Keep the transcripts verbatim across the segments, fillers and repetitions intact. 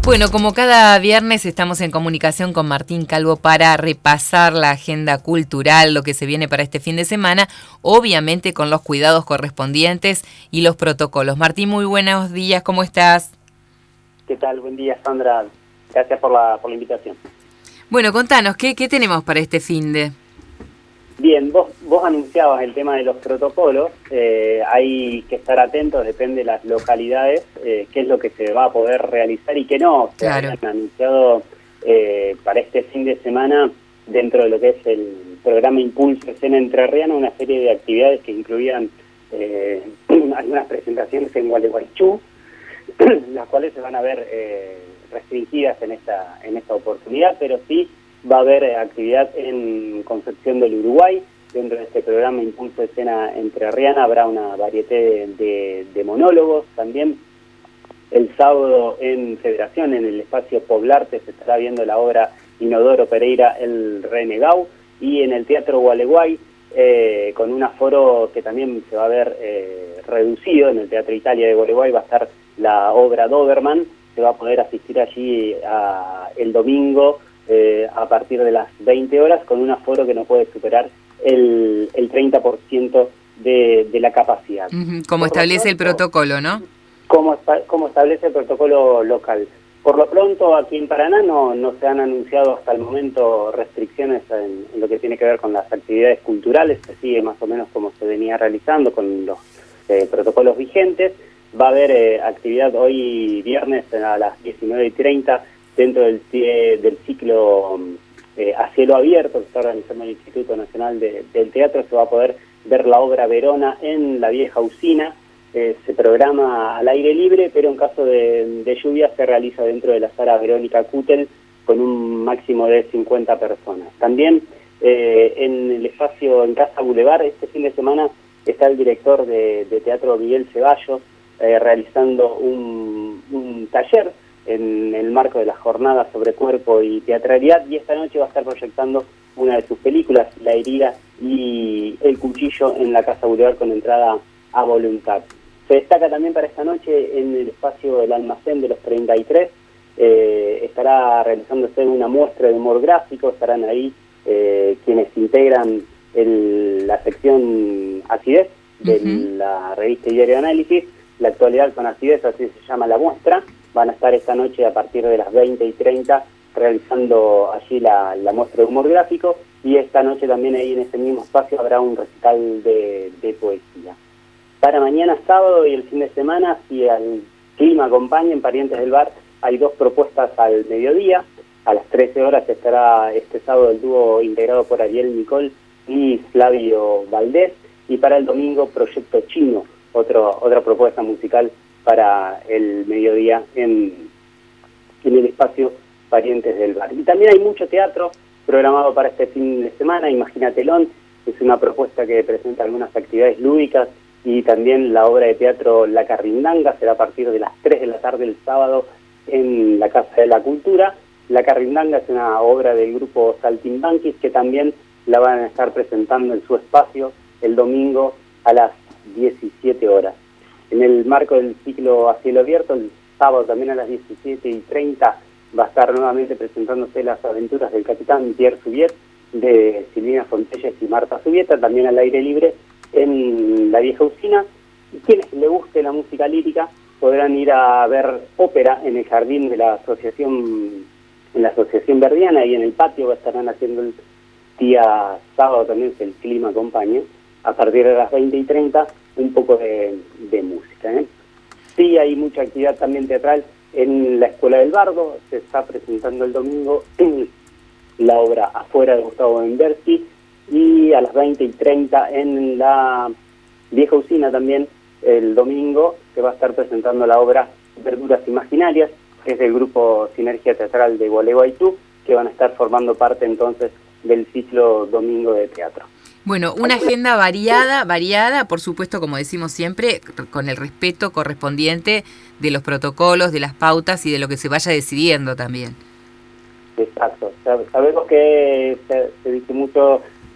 Bueno, como cada viernes estamos en comunicación con Martín Calvo para repasar la agenda cultural, lo que se viene para este fin de semana, obviamente con los cuidados correspondientes y los protocolos. Martín, muy buenos días, ¿cómo estás? ¿Qué tal? Buen día, Sandra. Gracias por la, por la invitación. Bueno, contanos, ¿qué, qué tenemos para este fin de...? Bien, vos, vos anunciabas el tema de los protocolos, eh, hay que estar atentos, depende de las localidades, eh, qué es lo que se va a poder realizar y qué no. Se Claro. han anunciado eh, para este fin de semana, dentro de lo que es el programa Impulso Escena Entrerriana, una serie de actividades que incluían eh, algunas presentaciones en Gualeguaychú, las cuales se van a ver eh, restringidas en esta, en esta oportunidad, pero sí va a haber actividad en Concepción del Uruguay. Dentro de este programa Impulso Escena Entrerriana habrá una variedad de, de, de monólogos. También el sábado en Federación, en el espacio Poblarte, se estará viendo la obra Inodoro Pereira, El Renegau, y en el Teatro Gualeguay, eh, con un aforo que también se va a ver eh, reducido. En el Teatro Italia de Gualeguay va a estar la obra Doberman, se va a poder asistir allí a, el domingo, Eh, a partir de las veinte horas, con un aforo que no puede superar el, el treinta por ciento de, de la capacidad. Uh-huh. Como Por establece pronto, el protocolo, ¿no? Como, como establece el protocolo local. Por lo pronto, aquí en Paraná no, no se han anunciado hasta el momento restricciones en, en lo que tiene que ver con las actividades culturales, se sigue más o menos como se venía realizando con los eh, protocolos vigentes. Va a haber eh, actividad hoy viernes a las diecinueve y treinta, dentro del, del ciclo eh, a cielo abierto que está organizando el Instituto Nacional de, del Teatro. Se va a poder ver la obra Verona en la vieja usina. Eh, se programa al aire libre, pero en caso de, de lluvia se realiza dentro de la sala Verónica Kutel con un máximo de cincuenta personas. También eh, en el espacio en Casa Boulevard, este fin de semana está el director de, de teatro Miguel Ceballos eh, realizando un, un taller en el marco de la jornada sobre cuerpo y teatralidad, y esta noche va a estar proyectando una de sus películas, La herida y El cuchillo, en la Casa Boulevard con entrada a voluntad. Se destaca también para esta noche en el espacio El Almacén de los treinta y tres, eh, estará realizándose una muestra de humor gráfico. Estarán ahí eh, quienes integran el, la sección Acidez de uh-huh. la revista Diario de Análisis, La actualidad con acidez, así se llama la muestra. Van a estar esta noche a partir de las veinte y treinta realizando allí la, la muestra de humor gráfico, y esta noche también ahí en ese mismo espacio habrá un recital de, de poesía. Para mañana sábado y el fin de semana, si el clima acompaña, en Parientes del Bar hay dos propuestas al mediodía. A las trece horas estará este sábado el dúo integrado por Ariel Nicol y Flavio Valdés, y para el domingo Proyecto Chino, otro, otra propuesta musical para el mediodía en, en el espacio Parientes del Bar. Y también hay mucho teatro programado para este fin de semana. Imagínatelón es una propuesta que presenta algunas actividades lúdicas, y también la obra de teatro La Carrindanga será a partir de las tres de la tarde el sábado en la Casa de la Cultura. La Carrindanga es una obra del grupo Saltimbanquis, que también la van a estar presentando en su espacio el domingo a las diecisiete horas. En el marco del ciclo a cielo abierto, el sábado también a las diecisiete y treinta va a estar nuevamente presentándose Las aventuras del capitán Pierre Subiet, de Silvina Fontelles y Marta Subieta, también al aire libre en la vieja usina. Y quienes les guste la música lírica podrán ir a ver ópera en el jardín de la asociación, en la asociación Verdiana, y en el patio estarán haciendo el día sábado también, si el clima acompaña, a partir de las veinte y treinta, un poco de, de música, ¿eh? Sí, hay mucha actividad también teatral en la Escuela del Bardo. Se está presentando el domingo la obra Afuera de Gustavo Benberti, y a las veinte y treinta en la vieja usina también el domingo se va a estar presentando la obra Verduras Imaginarias, que es del grupo Sinergia Teatral de Gualeguaychú, que van a estar formando parte entonces del ciclo domingo de teatro. Bueno, una agenda variada, variada, por supuesto, como decimos siempre, con el respeto correspondiente de los protocolos, de las pautas y de lo que se vaya decidiendo también. Exacto. Sabemos que se, se dice mucho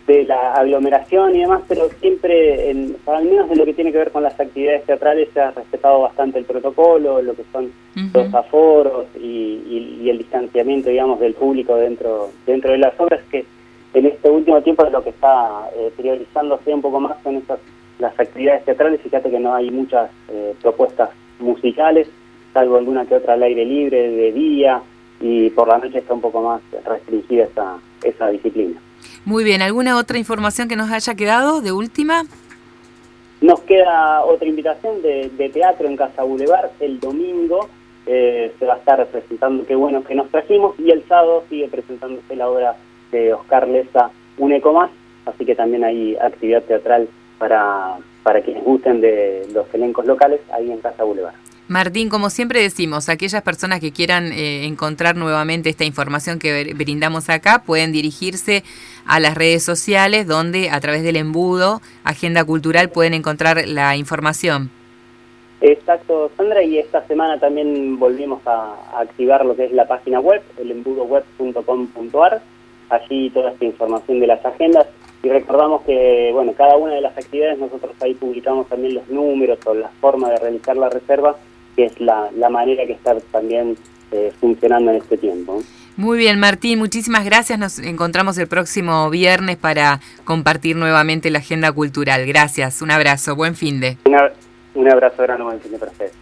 de la aglomeración y demás, pero siempre, en, al menos en lo que tiene que ver con las actividades teatrales, se ha respetado bastante el protocolo, lo que son uh-huh. los aforos y, y, y el distanciamiento, digamos, del público dentro dentro de las obras, que en este último tiempo es lo que está eh, priorizándose un poco más con esas, las actividades teatrales. Fíjate que no hay muchas eh, propuestas musicales, salvo alguna que otra al aire libre de día, y por la noche está un poco más restringida esa, esa disciplina. Muy bien, ¿alguna otra información que nos haya quedado de última? Nos queda otra invitación de, de teatro en Casa Boulevard el domingo. Eh, se va a estar presentando Qué bueno que nos trajimos, y el sábado sigue presentándose la obra de Oscar Leza, Un eco más, así que también hay actividad teatral para, para quienes gusten de los elencos locales ahí en Casa Boulevard. Martín, como siempre decimos, aquellas personas que quieran eh, encontrar nuevamente esta información que brindamos acá pueden dirigirse a las redes sociales, donde a través del embudo Agenda Cultural pueden encontrar la información. Exacto, Sandra, y esta semana también volvimos a, a activar lo que es la página web, el embudo web punto com punto a r, allí toda esta información de las agendas, y recordamos que, bueno, cada una de las actividades nosotros ahí publicamos también los números o la forma de realizar la reserva, que es la, la manera que está también eh, funcionando en este tiempo. Muy bien, Martín, muchísimas gracias. Nos encontramos el próximo viernes para compartir nuevamente la agenda cultural. Gracias, un abrazo, buen fin de. Una, un abrazo grande, buen fin de para ustedes.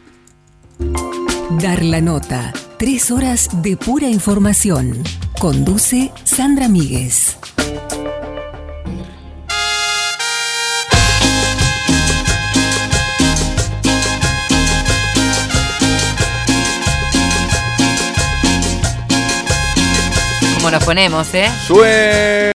Dar la nota, tres horas de pura información. Conduce Sandra Míguez. ¿Cómo nos ponemos, eh? ¡Sue!